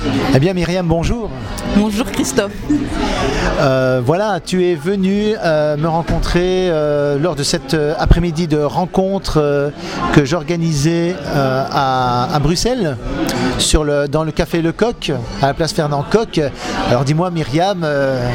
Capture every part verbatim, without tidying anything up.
Eh bien Myriam, bonjour. Bonjour Christophe. Euh, voilà, tu es venu euh, me rencontrer euh, lors de cet euh, après-midi de rencontre euh, que j'organisais euh, à, à Bruxelles, sur le, dans le café Le Coq, à la place Fernand Coq. Alors dis-moi Myriam, euh,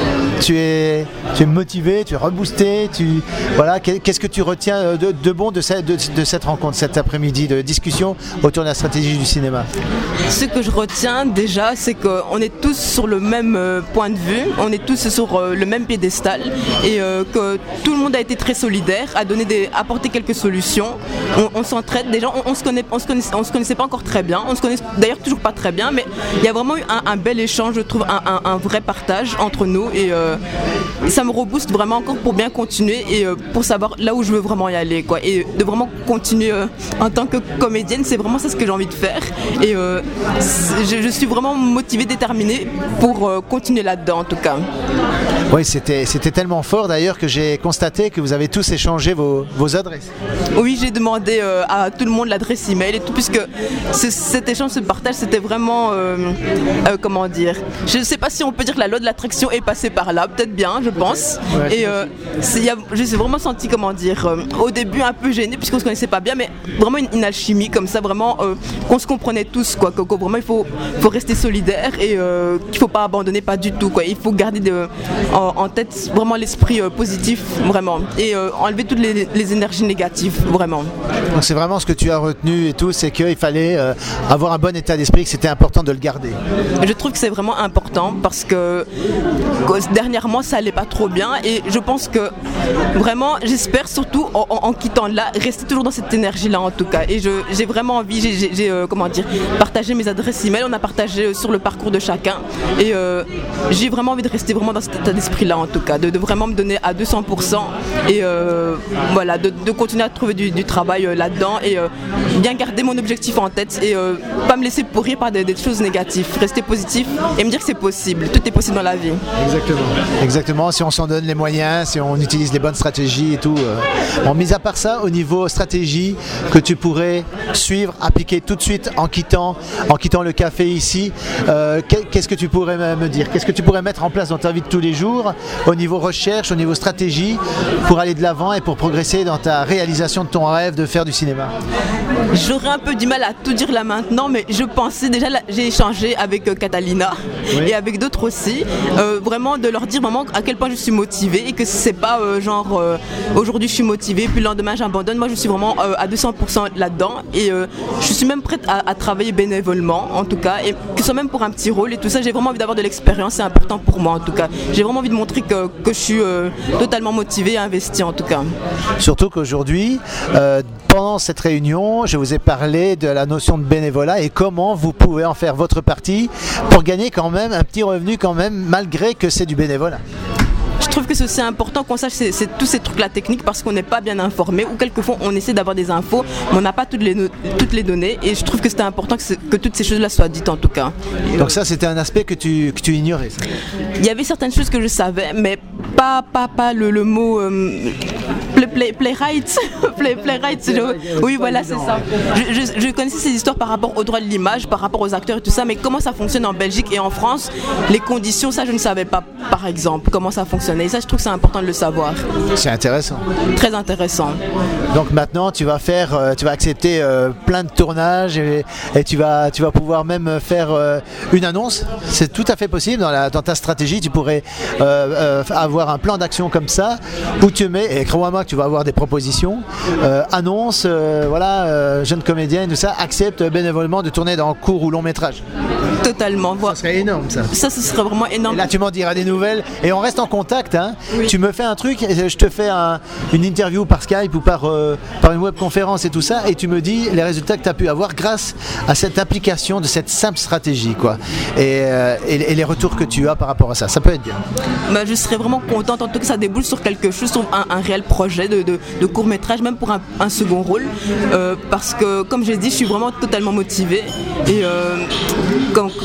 tu es, tu es motivée, tu es reboostée, tu, voilà, qu'est-ce que tu retiens de, de bon de cette, de, de cette rencontre, cet après-midi de discussion autour de la stratégie du cinéma? Ce que je retiens déjà, c'est qu'on est tous sur le même euh, point de vue, on est tous sur euh, le même piédestal et euh, que tout le monde a été très solidaire, a donné des, apporté quelques solutions. On, on s'entraide, déjà on, on se connaît, on se connaissait, on se connaissait pas encore très bien, on se connaît d'ailleurs toujours pas très bien, mais il y a vraiment eu un, un bel échange, je trouve, un, un, un vrai partage entre nous et euh, ça me rebooste vraiment encore pour bien continuer et euh, pour savoir là où je veux vraiment y aller, quoi, et de vraiment continuer euh, en tant que comédienne, c'est vraiment ça ce que j'ai envie de faire et euh, je, je suis vraiment motivée, déterminée pour euh, continuer là-dedans en tout cas. Oui, c'était, c'était tellement fort d'ailleurs que j'ai constaté que vous avez tous échangé vos, vos adresses. Oui, j'ai demandé euh, à tout le monde l'adresse email et tout, puisque ce, cet échange, ce partage, c'était vraiment, euh, euh, comment dire, je ne sais pas si on peut dire que la loi de l'attraction est passée par là, peut-être bien, je pense. Ouais, et euh, c'est, y a, je me suis vraiment senti, comment dire, euh, au début un peu gênée, puisqu'on ne se connaissait pas bien, mais vraiment une, une alchimie comme ça, vraiment euh, qu'on se comprenait tous, quoi, que, que vraiment il faut, faut rester solidaire et euh, qu'il ne faut pas abandonner, pas du tout, quoi. Il faut garder de, en, en tête vraiment l'esprit euh, positif, vraiment, et euh, enlever toutes les, les énergies négatives, vraiment. Donc c'est vraiment ce que tu as retenu et tout, c'est qu'il fallait euh, avoir un bon état d'esprit, que c'était important de le garder. Je trouve que c'est vraiment important parce que, que dernièrement ça allait pas trop bien et je pense que vraiment, j'espère surtout en, en, en quittant là, rester toujours dans cette énergie là en tout cas. Et je, j'ai vraiment envie, j'ai, j'ai, j'ai euh, comment dire, partagé mes adresses email, on a partagé euh, sur le parcours de chacun et euh, j'ai vraiment envie de rester vraiment dans cet état d'esprit là en tout cas, de, de vraiment me donner à deux cents pour cent et euh, voilà, de, de continuer à trouver du, du travail euh, là-dedans et euh, bien garder mon objectif en tête et euh, pas me laisser pourrir par des, des choses négatives, rester positif et me dire que c'est possible, tout est possible dans la vie. Exactement. Exactement, si on s'en donne les moyens, si on utilise les bonnes stratégies et tout. Euh. Bon, mis à part ça, au niveau stratégie que tu pourrais suivre, appliquer tout de suite en quittant, en quittant le café ici, euh, qu'est-ce que tu pourrais me dire? Qu'est-ce que tu pourrais mettre en place dans ta vie de tous les jours, au niveau recherche, au niveau stratégie, pour aller de l'avant et pour progresser dans ta réalisation de ton rêve de faire du cinéma? J'aurais un peu du mal à tout dire là maintenant, mais je pensais déjà, là, j'ai échangé avec euh, Catalina oui. et avec d'autres aussi, euh, vraiment de leur dire vraiment à quel point je suis motivée et que c'est pas euh, genre euh, aujourd'hui je suis motivée puis le lendemain j'abandonne. Moi je suis vraiment euh, à deux cents pour cent là-dedans et euh, je suis même prête à, à travailler bénévolement en tout cas et que ce soit même pour un petit rôle et tout ça. J'ai vraiment envie d'avoir de l'expérience, c'est important pour moi en tout cas. J'ai vraiment envie de montrer que, que je suis euh, totalement motivée et investie en tout cas. Surtout qu'aujourd'hui, euh, pendant cette réunion, je vous ai parlé de la notion de bénévolat et comment vous pouvez en faire votre partie pour gagner quand même un petit revenu quand même, malgré que c'est du bénévolat. Je trouve que c'est aussi important qu'on sache c'est, c'est tous ces trucs-là techniques parce qu'on n'est pas bien informé ou quelquefois on essaie d'avoir des infos mais on n'a pas toutes les, no- toutes les données et je trouve que c'était important que, que toutes ces choses-là soient dites en tout cas. Donc ça c'était un aspect que tu, que tu ignorais ça. Il y avait certaines choses que je savais mais pas, pas, pas le, le mot euh, play, play, playwright, play, playwright je, oui voilà c'est ça. Je, je, je connaissais ces histoires par rapport au droit de l'image, par rapport aux acteurs et tout ça mais comment ça fonctionne en Belgique et en France, les conditions, ça je ne savais pas par exemple comment ça fonctionne. Et ça, je trouve que c'est important de le savoir. C'est intéressant. Très intéressant. Donc maintenant, tu vas faire, euh, tu vas accepter euh, plein de tournages et, et tu vas, tu vas pouvoir même faire euh, une annonce. C'est tout à fait possible dans, la, dans ta stratégie. Tu pourrais euh, euh, avoir un plan d'action comme ça où tu mets, et crois-moi que tu vas avoir des propositions. Euh, annonce, euh, voilà, euh, jeune comédienne, tout ça, accepte bénévolement de tourner dans court ou long métrage. Totalement. Ça serait énorme ça. Ça, ce serait vraiment énorme. Et là, tu m'en diras des nouvelles et on reste en contact. Hein. Oui. Tu me fais un truc, je te fais un, une interview par Skype ou par, euh, par une webconférence et tout ça, et tu me dis les résultats que tu as pu avoir grâce à cette application de cette simple stratégie, quoi. Et, euh, et, et les retours que tu as par rapport à ça, ça peut être bien. Bah, je serais vraiment contente en tout cas que ça déboule sur quelque chose, sur un, un réel projet de, de, de court métrage, même pour un, un second rôle, euh, parce que comme j'ai dit, je suis vraiment totalement motivée. Et euh, quand, quand,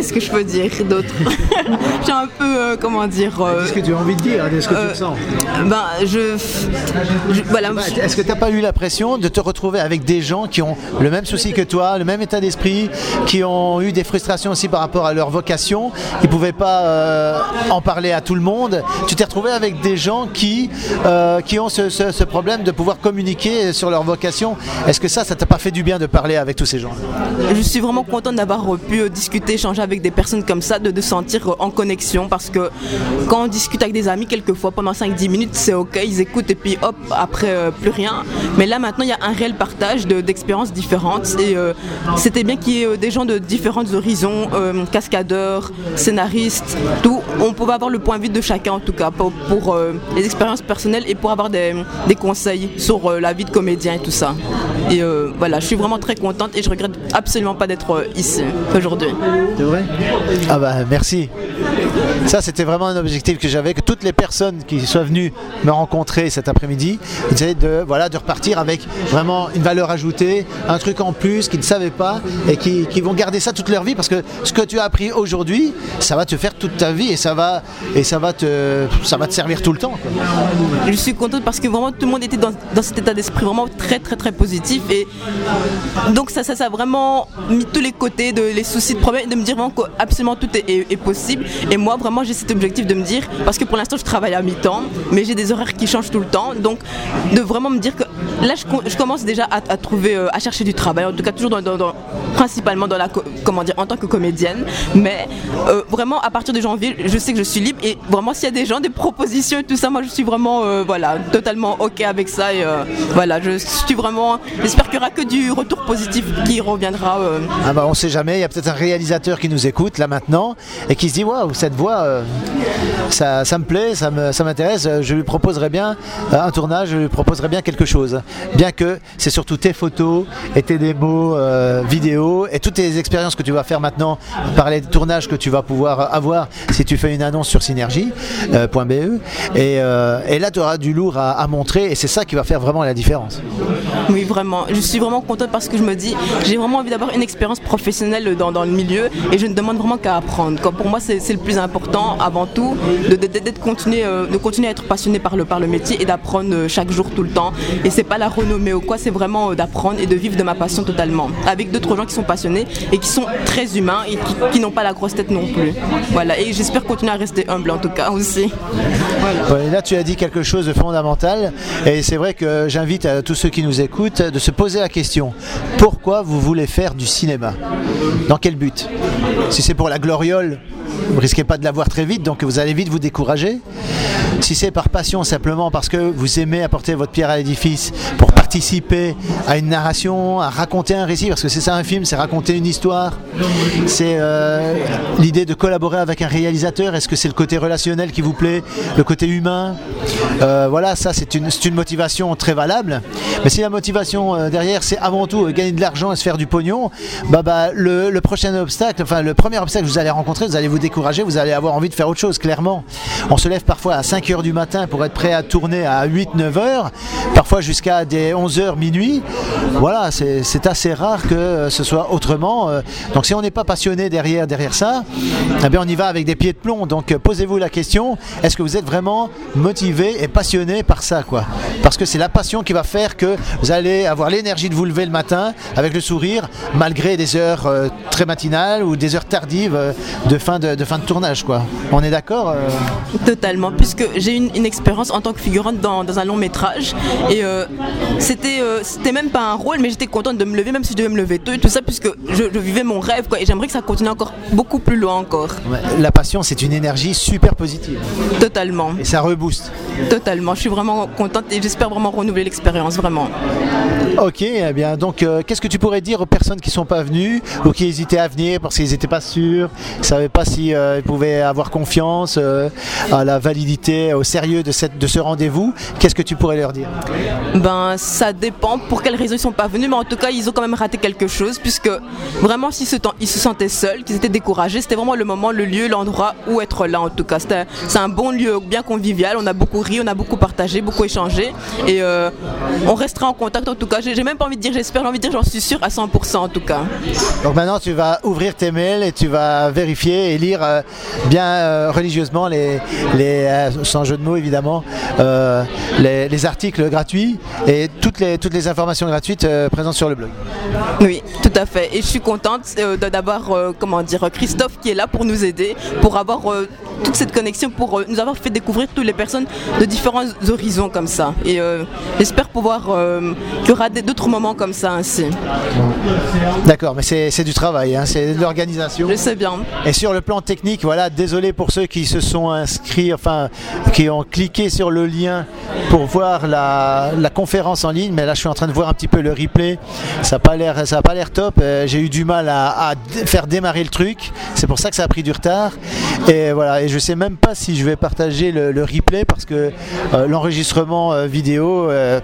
qu'est-ce que je peux dire d'autre? Je suis un peu, euh, comment dire... Euh, Qu'est-ce que tu as envie de dire? Est-ce que euh, tu le sens? Ben, je... je voilà. Bah, est-ce que tu n'as pas eu l'impression de te retrouver avec des gens qui ont le même souci que toi, le même état d'esprit, qui ont eu des frustrations aussi par rapport à leur vocation, ils ne pouvaient pas euh, en parler à tout le monde? Tu t'es retrouvé avec des gens qui, euh, qui ont ce, ce, ce problème de pouvoir communiquer sur leur vocation. Est-ce que ça, ça t'a pas fait du bien de parler avec tous ces gens? Je suis vraiment contente d'avoir pu discuter, échanger avec des personnes comme ça, de, de sentir en connexion, parce que quand on discute avec des amis, quelquefois pendant cinq dix minutes, c'est ok, ils écoutent et puis hop, après euh, plus rien. Mais là maintenant, il y a un réel partage de, d'expériences différentes et euh, c'était bien qu'il y ait des gens de différents horizons, euh, cascadeurs, scénaristes, tout. On pouvait avoir le point de vue de chacun en tout cas pour, pour euh, les expériences personnelles et pour avoir des, des conseils sur euh, la vie de comédien et tout ça. Et euh, voilà, je suis vraiment très contente et je regrette absolument pas d'être euh, ici aujourd'hui. C'est vrai? Ah bah merci. Ça c'était vraiment un objectif que j'avais, que toutes les personnes qui soient venues me rencontrer cet après-midi, c'est de, voilà, de repartir avec vraiment une valeur ajoutée, un truc en plus qu'ils ne savaient pas et qui, qui vont garder ça toute leur vie, parce que ce que tu as appris aujourd'hui, ça va te faire toute ta vie et ça va, et ça va, te, ça va te servir tout le temps, quoi. Je suis contente parce que vraiment tout le monde était dans, dans cet état d'esprit vraiment très très très positif et donc ça, ça, ça a vraiment mis tous les côtés de les soucis de problèmes, de me dire vraiment que absolument tout est, est, est possible. Et moi vraiment j'ai cet objectif de me dire, parce que pour l'instant je travaille à mi-temps mais j'ai des horaires qui changent tout le temps, donc de vraiment me dire que là je, je commence déjà à, à trouver euh, à chercher du travail, en tout cas toujours dans, dans, dans, principalement dans la, comment dire, en tant que comédienne, mais euh, vraiment à partir de janvier je sais que je suis libre et vraiment s'il y a des gens, des propositions et tout ça, moi je suis vraiment euh, voilà, totalement ok avec ça et euh, voilà, je suis vraiment, j'espère qu'il n'y aura que du retour positif qui reviendra. Euh. Ah bah on sait jamais, il y a peut-être un réalisateur qui nous écoute là maintenant et qui se dit waouh, cette voix euh, ça, ça me plaît, ça, me, ça m'intéresse, je lui proposerais bien euh, un tournage, je lui proposerais bien quelque chose, bien que c'est surtout tes photos et tes démos euh, vidéo et toutes tes expériences que tu vas faire maintenant par les tournages que tu vas pouvoir avoir si tu fais une annonce sur synergie point b e et, euh, et là tu auras du lourd à, à montrer et c'est ça qui va faire vraiment la différence. Oui vraiment, je suis vraiment contente parce que je me dis j'ai vraiment envie d'avoir une expérience professionnelle dans, dans le milieu et je ne demande vraiment qu'à apprendre. Comme pour moi c'est, c'est le plus important avant tout de, de, de, de, continuer, euh, de continuer à être passionné par le, par le métier et d'apprendre euh, chaque jour tout le temps et c'est pas la renommée ou quoi, c'est vraiment euh, d'apprendre et de vivre de ma passion totalement avec d'autres gens qui sont passionnés et qui sont très humains et qui, qui n'ont pas la grosse tête non plus. Voilà, et j'espère continuer à rester humble en tout cas aussi. Voilà. Ouais, là tu as dit quelque chose de fondamental et c'est vrai que j'invite à tous ceux qui nous écoutent de se poser la question: pourquoi vous voulez faire du cinéma? Dans quel but? Si c'est pour la gloriole, vous risquez pas de la voir très vite, donc vous allez vite vous décourager. Si c'est par passion, simplement parce que vous aimez apporter votre pierre à l'édifice pour participer à une narration, à raconter un récit, parce que c'est ça un film, c'est raconter une histoire, c'est euh, l'idée de collaborer avec un réalisateur. Est-ce que c'est le côté relationnel qui vous plaît, le côté humain? euh, Voilà, ça c'est une, c'est une motivation très valable. Mais si la motivation euh, derrière c'est avant tout euh, gagner de l'argent et se faire du pognon, bah, bah, le, le prochain obstacle, enfin le premier obstacle que vous allez rencontrer, vous allez vous décourager, vous allez avoir envie de faire autre chose, clairement. On se lève parfois à cinq heures du matin pour être prêt à tourner à huit neuf heures, parfois jusqu'à des onze heures minuit. Voilà, c'est, c'est assez rare que ce soit autrement. Donc si on n'est pas passionné derrière, derrière ça, eh bien on y va avec des pieds de plomb. Donc posez-vous la question, est-ce que vous êtes vraiment motivé et passionné par ça, quoi? Parce que c'est la passion qui va faire que vous allez avoir l'énergie de vous lever le matin avec le sourire, malgré des heures euh, très matinales ou des heures tardives euh, de, fin de, de fin de tournage, quoi. On est d'accord? euh... Totalement, puisque j'ai une, une expérience en tant que figurante dans, dans un long métrage et euh, c'était, euh, c'était même pas un rôle, mais j'étais contente de me lever, même si je devais me lever tôt et tout ça, puisque je, je vivais mon rêve, quoi, et j'aimerais que ça continue encore beaucoup plus loin encore. Ouais, la passion, c'est une énergie super positive. Totalement. Et ça rebooste. Totalement, je suis vraiment contente et j'espère vraiment renouveler l'expérience, vraiment. Ok, eh bien, donc euh, qu'est-ce que tu pourrais dire aux personnes qui ne sont pas venues ou qui hésitaient à venir parce qu'ils n'étaient pas sûrs, ils ne savaient pas s'ils euh, pouvaient avoir confiance euh, à la validité validité, au sérieux de, cette, de ce rendez-vous, qu'est-ce que tu pourrais leur dire? Ben, ça dépend pour quelles raisons ils sont pas venus, mais en tout cas, ils ont quand même raté quelque chose, puisque vraiment, s'ils se, ils se sentaient seuls, qu'ils étaient découragés, c'était vraiment le moment, le lieu, l'endroit où être là, en tout cas. C'était, c'est un bon lieu, bien convivial, on a beaucoup ri, on a beaucoup partagé, beaucoup échangé, et euh, on restera en contact, en tout cas. J'ai, j'ai même pas envie de dire j'espère, j'ai envie de dire j'en suis sûr à cent pour cent, en tout cas. Donc maintenant, tu vas ouvrir tes mails et tu vas vérifier et lire euh, bien euh, religieusement les, les euh, sans jeu de mots évidemment, euh, les, les articles gratuits et toutes les, toutes les informations gratuites euh, présentes sur le blog. Oui, tout à fait. Et je suis contente euh, d'avoir euh, comment dire, Christophe qui est là pour nous aider, pour avoir euh, toute cette connexion, pour euh, nous avoir fait découvrir toutes les personnes de différents horizons comme ça. Et euh, j'espère pouvoir euh, qu'il y aura des, d'autres moments comme ça ainsi. D'accord, mais c'est, c'est du travail, hein, c'est de l'organisation. Je sais bien. Et sur le plan technique, voilà, désolé pour ceux qui se sont inscrits, enfin, qui ont cliqué sur le lien pour voir la, la conférence en ligne, mais là je suis en train de voir un petit peu le replay, ça n'a pas l'air, ça a pas l'air top, euh, j'ai eu du mal à, à faire démarrer le truc, c'est pour ça que ça a pris du retard, et voilà, et je sais même pas si je vais partager le, le replay parce que euh, l'enregistrement euh, vidéo euh,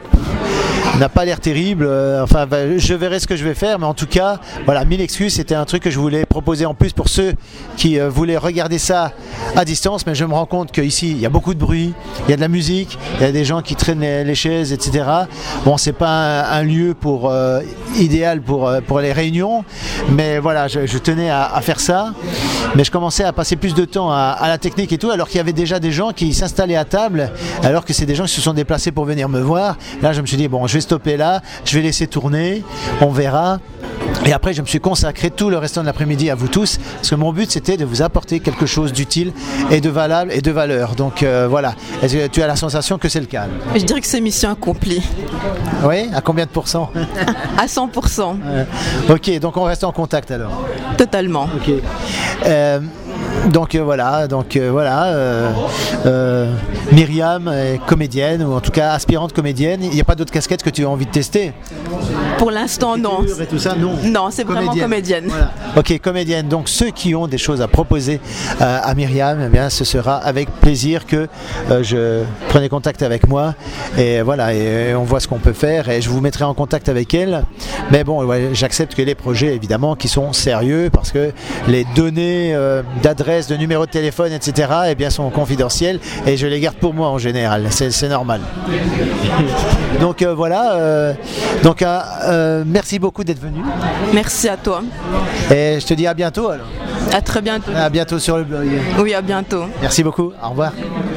n'a pas l'air terrible, euh, enfin bah, je verrai ce que je vais faire, mais en tout cas, voilà, mille excuses, c'était un truc que je voulais proposer en plus pour ceux qui euh, voulaient regarder ça à distance, mais je me rends compte qu'ici il y a beaucoup de bruit, il y a de la musique, il y a des gens qui traînent les, les chaises, et cetera. Bon, c'est pas un, un lieu pour, euh, idéal pour, euh, pour les réunions, mais voilà, je, je tenais à, à faire ça, mais je commençais à passer plus de temps à, à la technique et tout, alors qu'il y avait déjà des gens qui s'installaient à table, alors que c'est des gens qui se sont déplacés pour venir me voir. Là, je me suis dit, bon, je vais stopper là, je vais laisser tourner, on verra. Et après, je me suis consacré tout le restant de l'après-midi à vous tous, parce que mon but, c'était de vous apporter quelque chose d'utile et de valable et de valeur. Donc euh, voilà, est-ce que tu as la sensation que c'est le cas? Je dirais que c'est mission accomplie. Oui, à combien de pourcents? À cent pour cent. euh, Ok, donc on reste en contact alors. Totalement. Ok. Euh, Donc euh, voilà, donc euh, voilà, euh, euh, Myriam est comédienne, ou en tout cas aspirante comédienne. Il n'y a pas d'autres casquettes que tu as envie de tester? Pour l'instant, non. Et tout ça, non. Non, c'est vraiment comédienne. Voilà. Ok, comédienne. Donc ceux qui ont des choses à proposer euh, à Myriam, eh bien, ce sera avec plaisir que euh, je prenez contact avec moi. Et voilà, et on voit ce qu'on peut faire. Et je vous mettrai en contact avec elle. Mais bon, ouais, j'accepte que les projets, évidemment, qui sont sérieux, parce que les données euh, d'adresse, de numéro de téléphone, et cetera, eh bien, sont confidentielles et je les garde pour moi en général. C'est, c'est normal. Donc euh, voilà. Euh, donc euh, euh, merci beaucoup d'être venu. Merci à toi. Et je te dis à bientôt alors. À très bientôt. À bientôt sur le blog. Oui, à bientôt. Merci beaucoup. Au revoir.